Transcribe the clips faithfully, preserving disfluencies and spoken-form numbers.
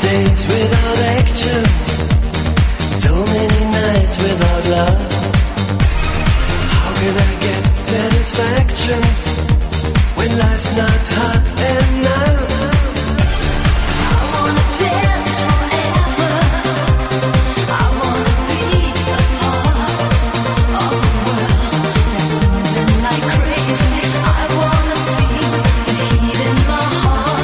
days without action, so many nights without love. How can I get satisfaction when life's not hot enough? I wanna dance forever, I wanna be a part of a world that's moving like crazy. I wanna feel the heat in my heart.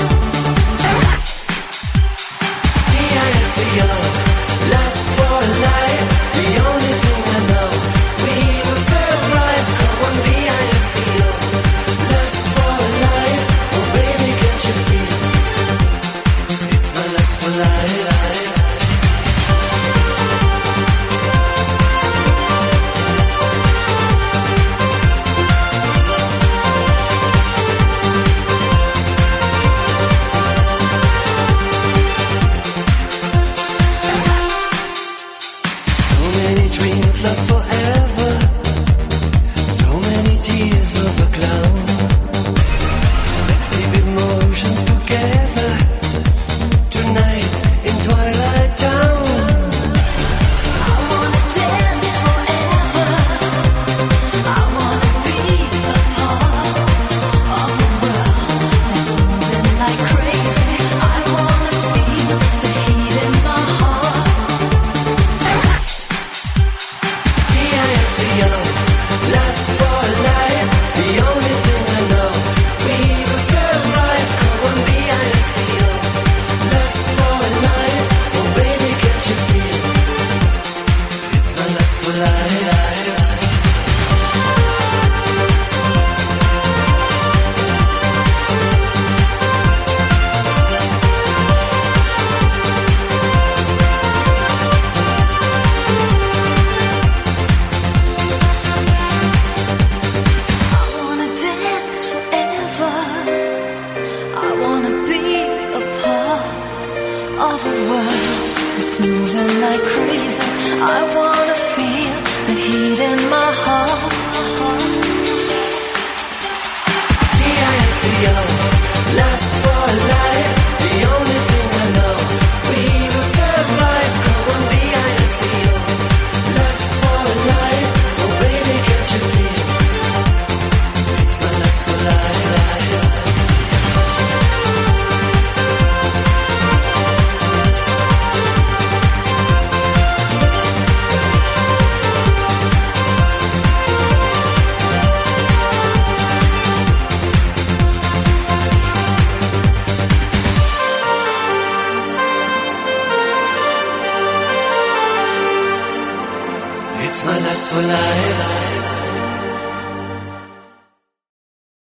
B I S C O, last for life, the only thing I know. We will survive, come on B I S C O, last for life. Oh baby, can't you feel? It's my last for life. So many dreams lost forever, so many tears of a clown. Let's keep emotions together tonight in Twilight Town. I wanna dance forever, I wanna be a part of a world that's moving like crazy. I wanna feel the heat in my heart. B I S C O, last for life, the only thing I know. We will survive, come on B I S C O, last for life. Oh baby, can't you feel? It's my last for life. I wanna dance forever, I wanna be a part of a world that's moving like crazy. I wanna feel the heat in my heart. B I S C O, last for life, the only thing I know. We will survive, come on B I S C O, last for life. Oh baby, can't you feel? It's my last for life. It's my last for life.